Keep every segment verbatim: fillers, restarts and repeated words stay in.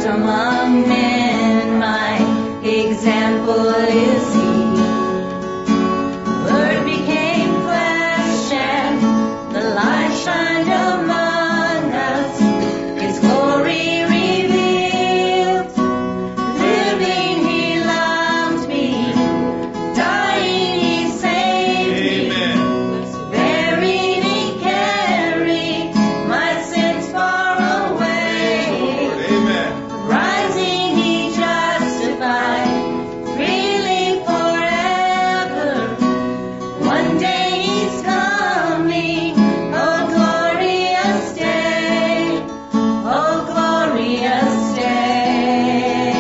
among men, my example is he. Word became flesh and the light shined among us. His glory revealed. Living he loved me. Dying he saved me. Buried he carried my sins far away. Rising he justified. Freely forever. One day he's coming. Oh, glorious day. Oh, glorious day.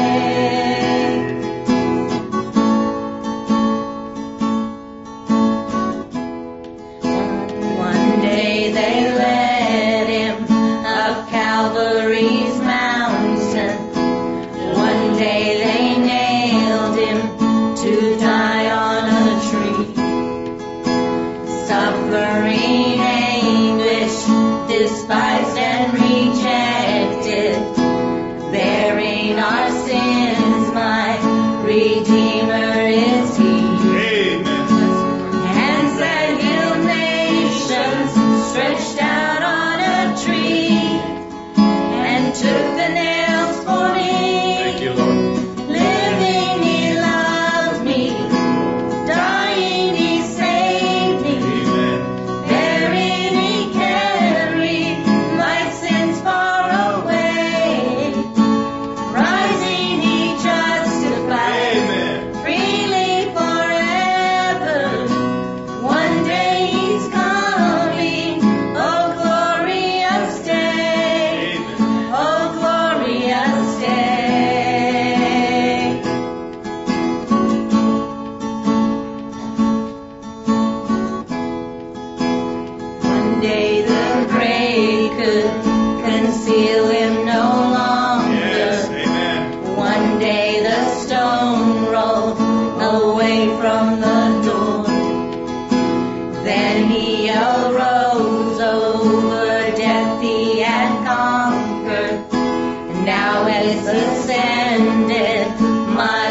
One day they led him up Calvary's mountain. One day they nailed him to die on a tree. Suffering anguish, despised and rejected, bearing our sins, my Redeemer is he. Hands that heal nations stretched out on a tree and took the nails for me. Living he loved me. Dying he saved me. Buried he carried my sins far away. Rising he justified. Freely forever. One day he's coming. Oh, glorious day. Oh, glorious day. One day the grave could conceal him no longer. One day the stone rolled away from the door. Then he arose over death he had conquered. And now has ascended, my